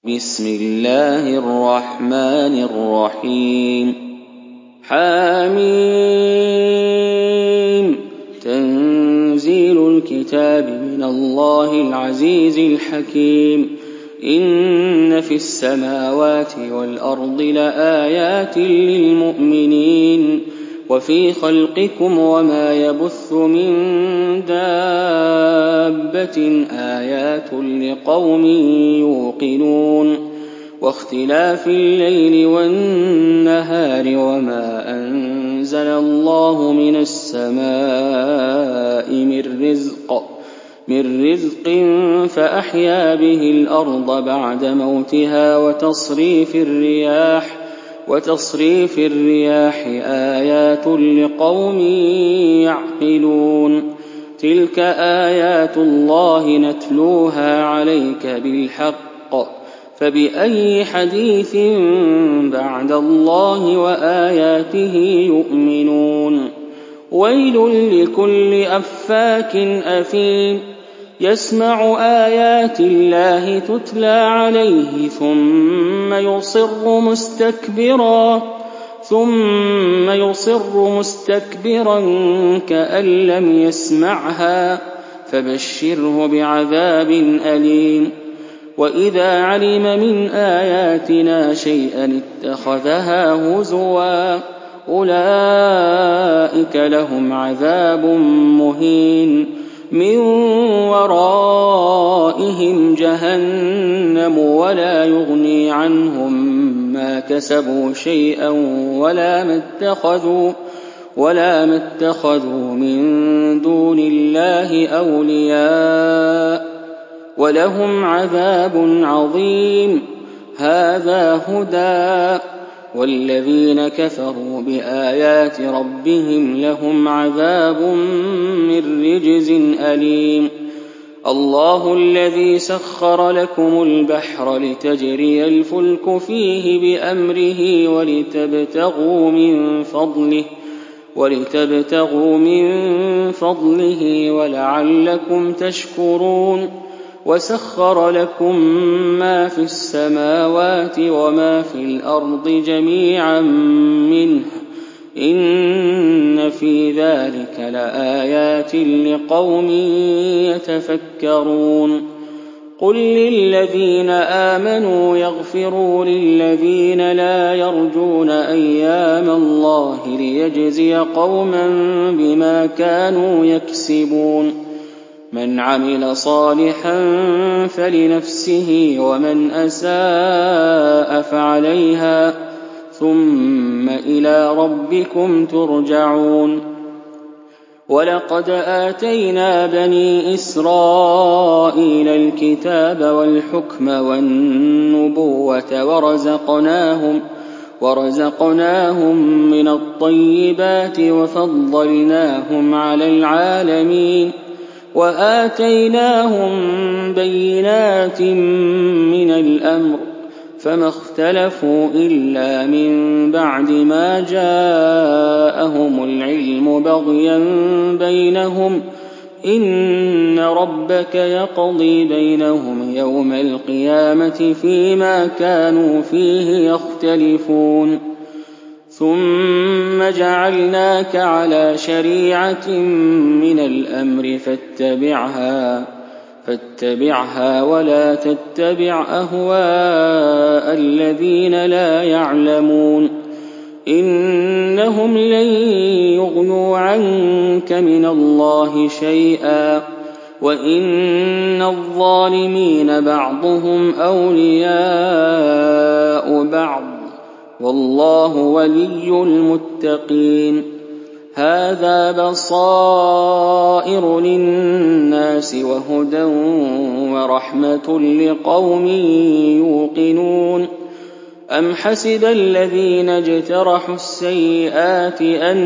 بسم الله الرحمن الرحيم حميم تنزيل الكتاب من الله العزيز الحكيم إن في السماوات والأرض لآيات للمؤمنين وفي خلقكم وما يبث من دابة آيات لقوم يوقنون واختلاف الليل والنهار وما أنزل الله من السماء من رزق فأحيا به الأرض بعد موتها وتصريف الرياح آيات لقوم يعقلون تلك آيات الله نتلوها عليك بالحق فبأي حديث بعد الله وآياته يؤمنون ويل لكل أفاك أثيم يسمع آيات الله تتلى عليه ثم يصر مستكبرا كأن لم يسمعها فبشره بعذاب أليم وإذا علم من آياتنا شيئا اتخذها هزوا أولئك لهم عذاب مهين من ورائهم جهنم ولا يغني عنهم ما كسبوا شيئا ولا ما اتخذوا من دون الله أولياء ولهم عذاب عظيم هذا هدى والذين كفروا بآيات ربهم لهم عذاب من رجز أليم الله الذي سخر لكم البحر لتجري الفلك فيه بأمره ولتبتغوا من فضله ولعلكم تشكرون وسخر لكم ما في السماوات وما في الأرض جميعا منه إن في ذلك لآيات لقوم يتفكرون قل للذين آمنوا يغفروا للذين لا يرجون أيام الله ليجزي قوما بما كانوا يكسبون من عمل صالحا فلنفسه ومن أساء فعليها ثم إلى ربكم ترجعون ولقد آتينا بني إسرائيل الكتاب والحكم والنبوة ورزقناهم من الطيبات وفضلناهم على العالمين وآتيناهم بينات من الأمر فما اختلفوا إلا من بعد ما جاءهم العلم بغيا بينهم إن ربك يقضي بينهم يوم القيامة فيما كانوا فيه يختلفون ثم جعلناك على شريعة من الأمر فاتبعها ولا تتبع أهواء الذين لا يعلمون إنهم لن يغنوا عنك من الله شيئا وإن الظالمين بعضهم أولياء بعض والله ولي المتقين هذا بصائر للناس وهدى ورحمة لقوم يوقنون أم حسب الذين اجترحوا السيئات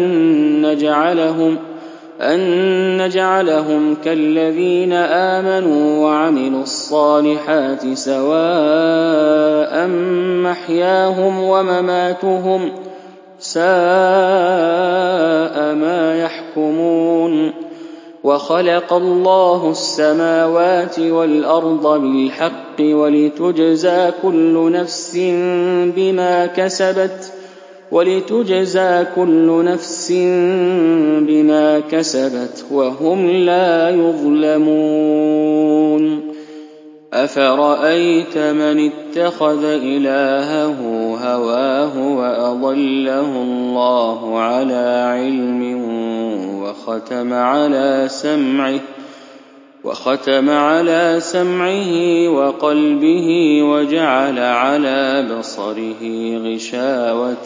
أن نجعلهم كالذين آمنوا وعملوا الصالحات سواء محياهم ومماتهم ساء ما يحكمون وخلق الله السماوات والأرض بالحق ولتجزى كل نفس بما كسبت وهم لا يظلمون. أفرأيت من اتخذ إلهه هواه وأضله الله على علم وختم على سمعه وقلبه وجعل على بصره غشاوة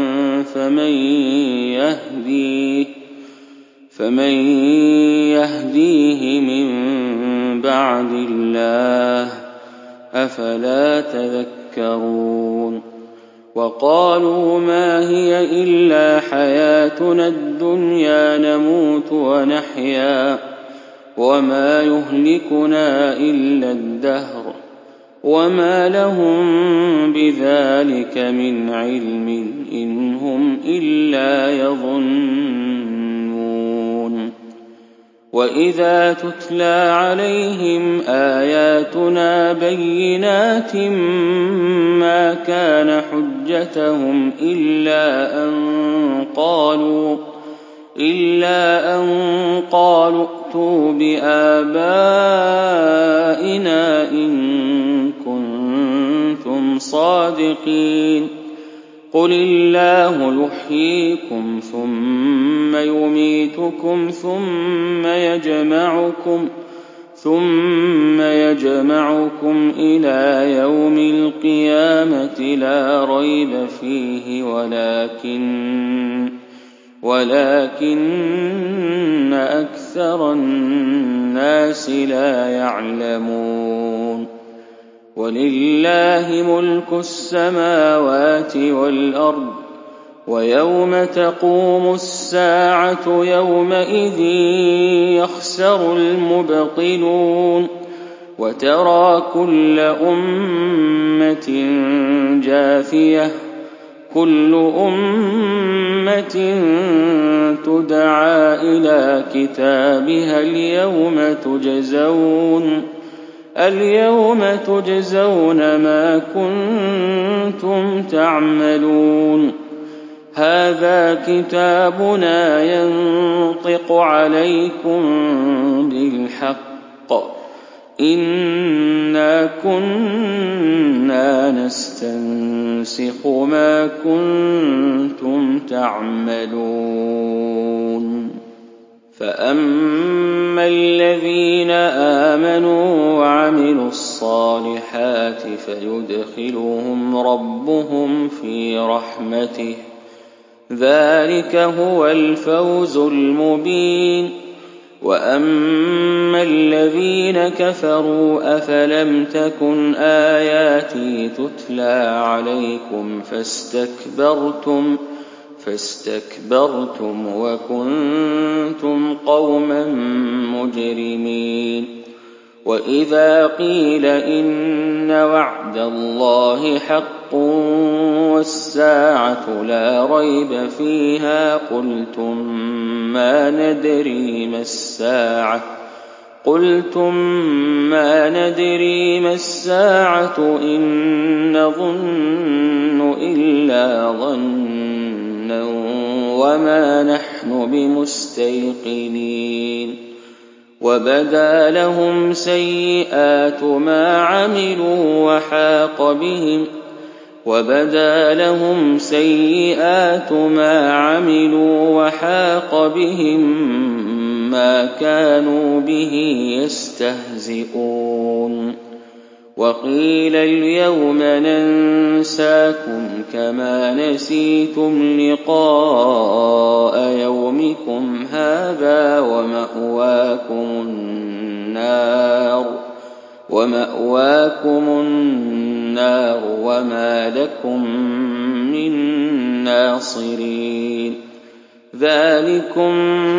فمن يهديه من بعد الله أفلا تذكرون. وقالوا ما هي إلا حياتنا الدنيا نموت ونحيا وما يهلكنا إلا الدهر وما لهم بذلك من علم إن هم إلا يظنون. وإذا تتلى عليهم آياتنا بينات ما كان حجتهم إلا أن قالوا ائتوا بآبائنا إن كنتم صادقين. قل الله يحييكم ثم يميتكم ثم يجمعكم إلى يوم القيامة لا ريب فيه ولكن أكثر الناس لا يعلمون. ولله ملك السماوات والأرض ويوم تقوم الساعة يومئذ يخسر المبطلون. وترى كل أمة جاثية كل أمة تدعى إلى كتابها اليوم تجزون ما كنتم تعملون. هذا كتابنا ينطق عليكم بالحق إنا كنا نستنسخ ما كنتم تعملون. فأما الذين آمنوا وعملوا الصالحات فيدخلهم ربهم في رحمته ذلك هو الفوز المبين. وأما الذين كفروا أفلم تكن آياتي تتلى عليكم فاستكبرتم وكنتم قوما مجرمين. وإذا قيل إن وعد الله حق والساعة لا ريب فيها قلتم ما ندري ما الساعة إن نظن إلا ظنا وما نحن بمستيقنين. وبدا لهم سيئات ما عملوا وحاق بهم ما كانوا به يستهزئون. وقيل اليوم ننساكم كما نسيتم لقاء يومكم هذا ومأواكم النار وما لكم من ناصرين. ذلكم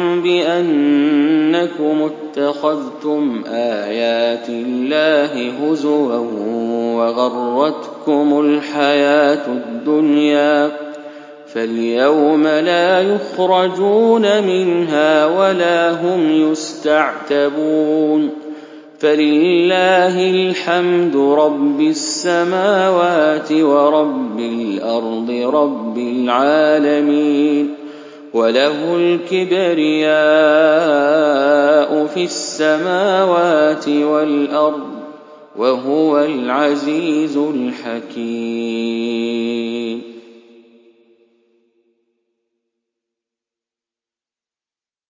بأنكم اتخذتم آيات الله هزوا وغرتكم الحياة الدنيا فاليوم لا يخرجون منها ولا هم يستعتبون فلله الحمد رب السماوات ورب الأرض رب العالمين وله الكبرياء في السماوات والأرض وهو العزيز الحكيم